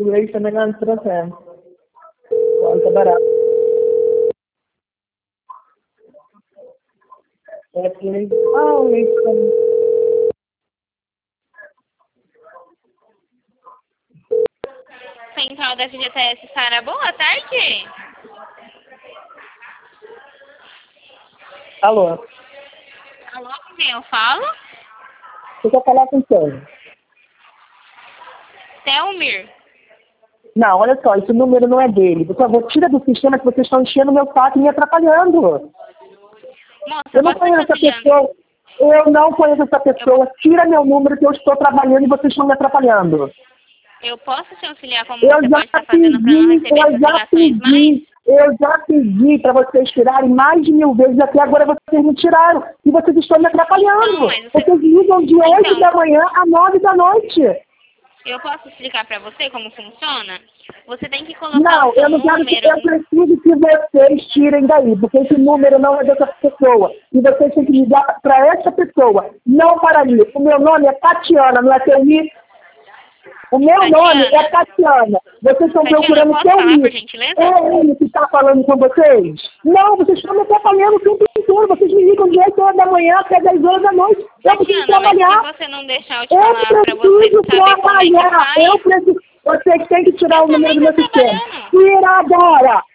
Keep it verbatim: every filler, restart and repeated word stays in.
leite também não é processo. Quanto é barato. É que leite. Ah, o leite também. Central da F G T S, Sara, boa tarde. Alô? Alô, com quem eu falo? Você quer falar com quem? Telmir. Não, olha só, esse número não é dele. Por favor, tira do sistema que vocês estão enchendo meu saco e me atrapalhando. Moça, Eu não você conheço tá essa ligando? pessoa. Eu não conheço essa pessoa. Tira meu número que eu estou trabalhando e vocês estão me atrapalhando. Eu posso te auxiliar como Eu você já pode estar fazendo para não pedi, receber eu essas já ligações mais? pedi, eu já pedi para vocês tirarem mais de mil vezes, até agora vocês não tiraram. E vocês estão me atrapalhando. Não, mas você... Vocês ligam de oito Então, da manhã a nove da noite. eu posso explicar para você como funciona? Você tem que colocar Não, o seu eu não quero que, número... eu preciso que vocês tirem daí, porque esse número não é dessa pessoa. E vocês têm que ligar para essa pessoa, não para ali. O meu nome é Tatiana, não é Telmi? O meu Tatiana. nome é Tatiana. Vocês estão Tatiana, procurando posso falar, Telmi. por gentileza? É ele que está falando com vocês? Não, vocês estão me atrapalhando o tempo inteiro. Vocês me ligam de oito horas da manhã até dez horas da noite. Eu preciso Tatiana, mas trabalhar. se você não deixar eu te Eu falar para você preciso saber como é que trabalhar. faz... Eu preciso... Vocês têm que tirar Eu o número também do meu tô sistema. trabalhando. Tira agora.